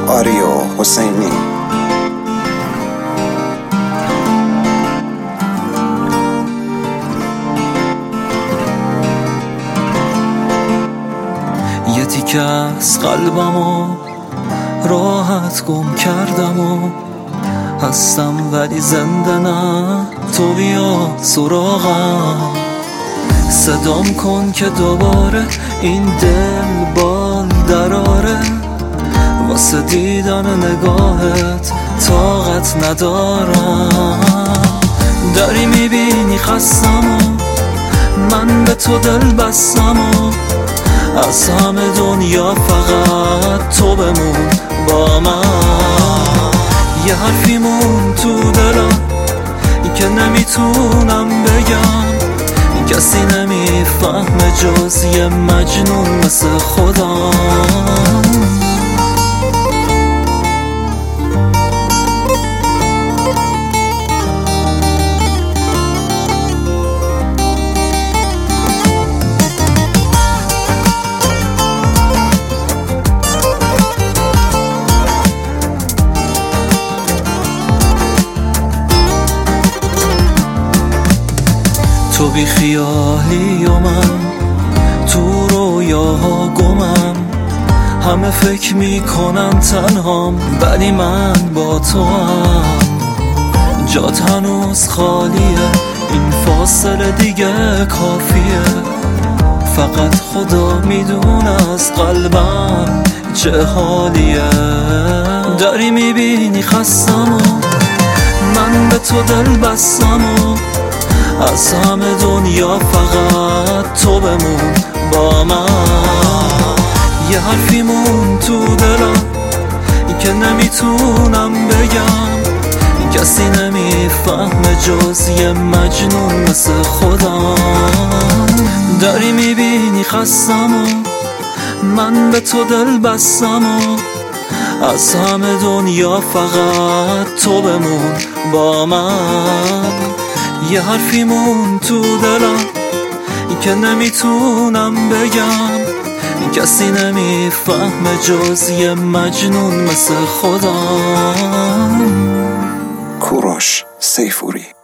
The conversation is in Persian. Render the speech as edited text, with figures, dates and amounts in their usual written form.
آریو حسینی. یه تیکه از قلبمو راحت گم کردم و هستم ولی زنده نه، تو بیا سراغم. صدام کن که دوباره این دل بال دراره، واسه دیدن نگاهت طاقت ندارم. داری میبینی خستم و من به تو دل بستم و از همه دنیا فقط تو بمون با من. یه حرفی مون تو دلم که نمیتونم بگم، کسی نمیفهمه جز یه مجنون مثل خودم. تو بی خیالی و من تو رویاها گمم، همه فکر میکنن تنهام ولی من با تو هم. جات هنوز خالیه، این فاصله دیگه کافیه، فقط خدا میدونه از قلبم چه حالیه. داری میبینی خستم و من به تو دل بستم و از همه دنیا فقط تو بمون با من. یه حرفی مون تو دلم که نمیتونم بگم، کسی نمیفهمه جز یه مجنون مثل خودم. داری میبینی خستم و من به تو دل بستم و از همه دنیا فقط تو بمون با من. یه حرفی مون تو دلم که نمیتونم بگم، کسی نمیفهمه جز یه مجنون مثل خودم. کوروش سیفوری.